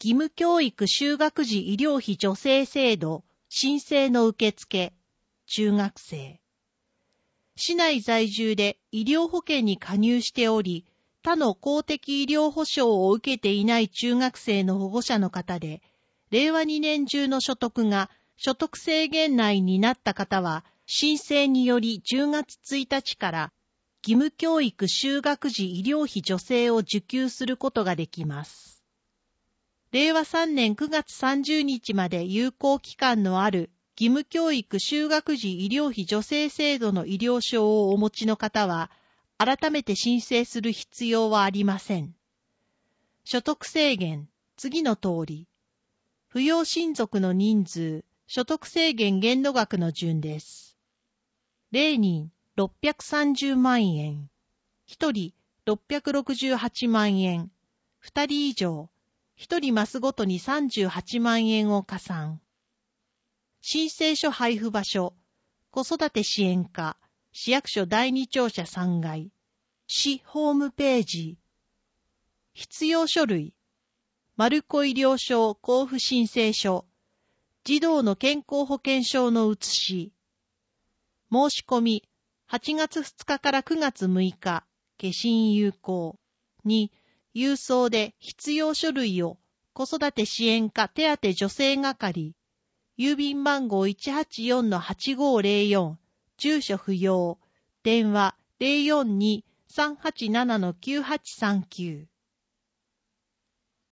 義務教育就学時医療費助成制度申請の受付、中学生。市内在住で医療保険に加入しており、他の公的医療保障を受けていない中学生の保護者の方で、令和2年中の所得が所得制限内になった方は、申請により10月1日から義務教育就学時医療費助成を受給することができます。令和3年9月30日まで有効期間のある義務教育就学時医療費助成制度の医療証をお持ちの方は、改めて申請する必要はありません。所得制限、次の通り。扶養親族の人数、所得制限限度額の順です。0人630万円、1人668万円、2人以上、1人マスごとに38万円を加算。申請書配布場所、子育て支援課、市役所第2庁舎3階、市ホームページ。必要書類、マルコ医療証交付申請書、児童の健康保険証の写し。申し込み、8月2日から9月6日、消印有効。2、郵送で必要書類を子育て支援課手当助成係、郵便番号 184-8504、住所不要、電話 042-387-9839。